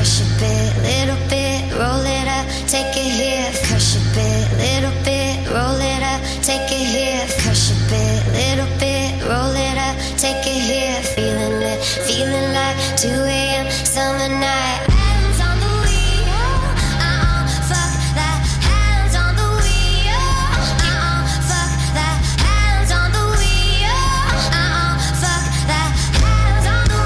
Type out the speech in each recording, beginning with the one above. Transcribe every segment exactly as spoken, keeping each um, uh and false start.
crush a bit, little bit, roll it up, take it here. Crush a bit, little bit, roll it up, take it here. Crush a bit, little bit, roll it up, take it here. Feeling it, feeling like two a.m. summer night. Hands on the wheel, uh-uh, fuck that. Hands on the wheel, uh-uh, fuck that. Hands on the wheel, uh-uh, fuck that. Hands on the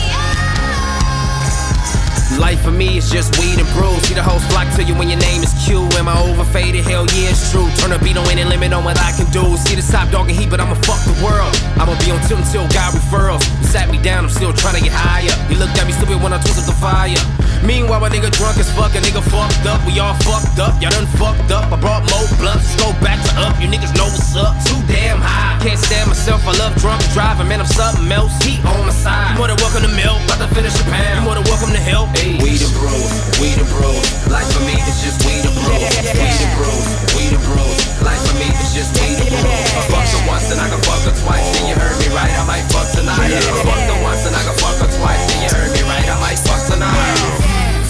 wheel. Life for me is just weed and brews. See the whole flock to you when your name is Q. Am I overfaded? Hell yeah, it's true. Turn the beat on any limit on what I can do. See the top dog and heat, but I'ma fuck the world. I'ma be on tilt until God referrals. You sat me down, I'm still trying to get higher. You looked at me stupid when I twist up the fire. Meanwhile, a nigga drunk as fuck, a nigga fucked up. We all fucked up, y'all done fucked up. I brought more blunts, let's go back to up. You niggas know what's up. Too damn high, can't stand myself. I love drunk driving, man, I'm something else. Heat on my side. You more than welcome to milk, about to finish a pound. You more than welcome to help. Hey. Weed and brews, weed and brews. Life for me, it's just weed and brews. Weed and brews, weed and brews. Life for me, it's just weed and brews. I fucked her once, then I can fuck her twice. Then you heard me right, I might fuck tonight. I fucked her once, then I can fuck her twice. Then you heard me right, I might fuck tonight.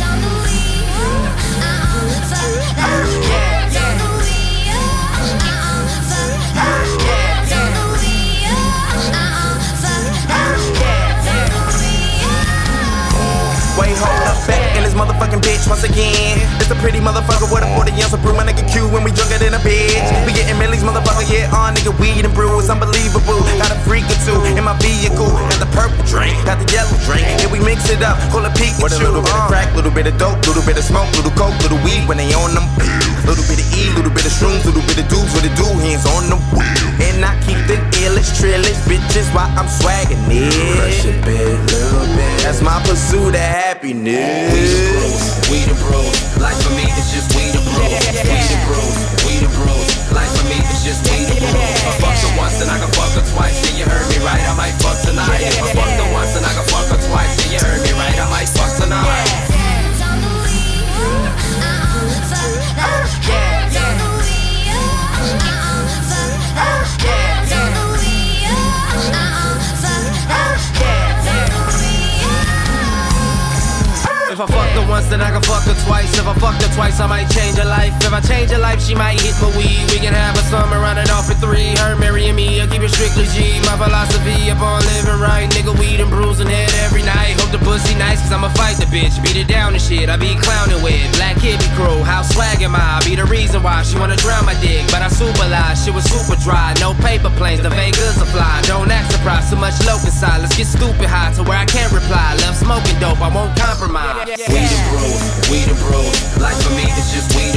Wait, hold up, back in this motherfucking bitch once again. It's a pretty motherfucker with a forty ounce of brew. My nigga Q when we drunker than a bitch. We getting millies, motherfucker, yeah, on nigga weed and brew. It's unbelievable. Got a freak or two in my vehicle. Got the purple drink, got the yellow drink. And we mix it up, call it Pikachu. With a little bit of crack, little bit of dope, little bit of smoke, little coke, little weed when they on them. Little bit of E, little bit of shrooms, little bit of dudes with the do hands on the wheel. And I keep the illest, trillest bitches while I'm swagging it. Crush a bit, little bit. That's my pursuit of happiness. Weed and brews, weed and brews. Life for me, it's just weed and brews. Weed and brews, weed and brews. Life for me, it's just weed and brews. I fucked her once, then I can fuck her twice. Then you heard me right, I might fuck tonight. If I fucked her once, then I can fuck her twice. Then you heard me right, I might fuck tonight. Hands on the wheel, uh-uh, fuck that. Hands on the wheel, uh-uh, fuck that. Hands on the wheel, uh-uh, fuck that. Hands on the wheel. If I fucked her once, then I can fuck her twice. If I fucked her twice, I might change her life. If I change her life, she might hit my weed. We can have a summer running off at three. Her marrying me, I keep it strictly G. My philosophy upon living right. Nigga, weed and bruising head every night. Hope the pussy nice, cause I'ma fight the bitch. Beat it down and shit, I be clowning with. Black hippie crew, how swag am I? I be the reason why she wanna drown my dick. But I super lie, shit was super dry. No paper planes, the Vegas are fly. Don't act surprised, too much low inside. Let's get stupid high to where I can't reply. Love smoking dope, I won't compromise. Weed and brews, weed and brews. Life for me, it's just weed